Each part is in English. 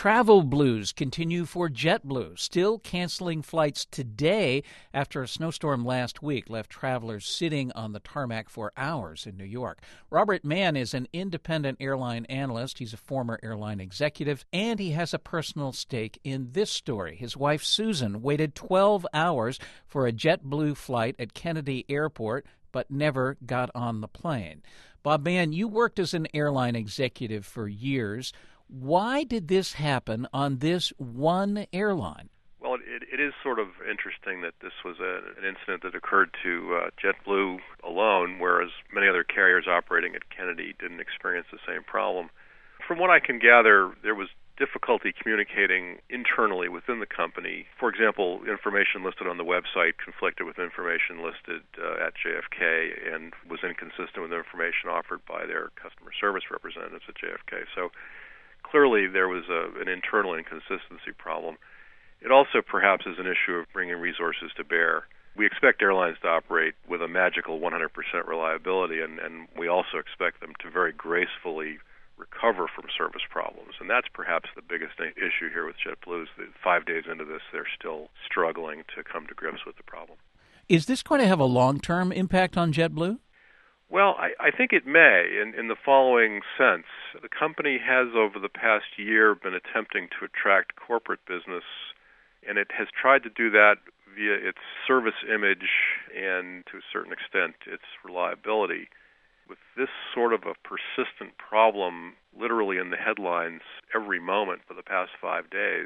Travel blues continue for JetBlue, still canceling flights today after a snowstorm last week left travelers sitting on the tarmac for hours in New York. Robert Mann is an independent airline analyst. He's a former airline executive, and he has a personal stake in this story. His wife, Susan, waited 12 hours for a JetBlue flight at Kennedy Airport, but never got on the plane. Bob Mann, you worked as an airline executive for years. Why did this happen on this one airline? Well, it is sort of interesting that this was an incident that occurred to JetBlue alone, whereas many other carriers operating at Kennedy didn't experience the same problem. From what I can gather, there was difficulty communicating internally within the company. For example, information listed on the website conflicted with information listed at JFK and was inconsistent with information offered by their customer service representatives at JFK. So clearly there was an internal inconsistency problem. It also perhaps is an issue of bringing resources to bear. We expect airlines to operate with a magical 100% reliability, and we also expect them to very gracefully recover from service problems. And that's perhaps the biggest issue here with JetBlue is that 5 days into this, they're still struggling to come to grips with the problem. Is this going to have a long-term impact on JetBlue? Well, I think it may in the following sense. The company has, over the past year, been attempting to attract corporate business, and it has tried to do that via its service image and, to a certain extent, its reliability. With this sort of a persistent problem literally in the headlines every moment for the past 5 days,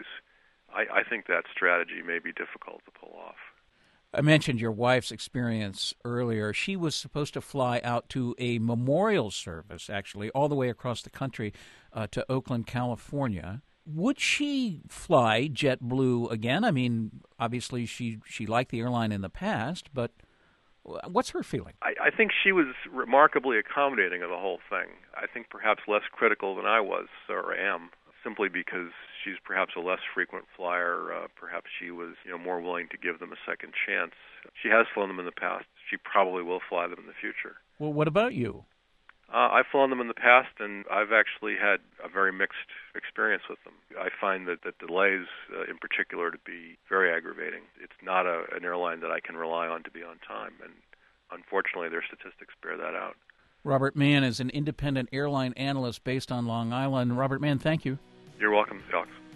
I think that strategy may be difficult to pull off. I mentioned your wife's experience earlier. She was supposed to fly out to a memorial service, actually, all the way across the country to Oakland, California. Would she fly JetBlue again? I mean, obviously she liked the airline in the past, but what's her feeling? I think she was remarkably accommodating of the whole thing. I think perhaps less critical than I was or am, simply because she's perhaps a less frequent flyer. Perhaps she was more willing to give them a second chance. She has flown them in the past. She probably will fly them in the future. Well, what about you? I've flown them in the past, and I've actually had a very mixed experience with them. I find that the delays, in particular, to be very aggravating. It's not an airline that I can rely on to be on time, and unfortunately, their statistics bear that out. Robert Mann is an independent airline analyst based on Long Island. Robert Mann, thank you. You're welcome, Alex.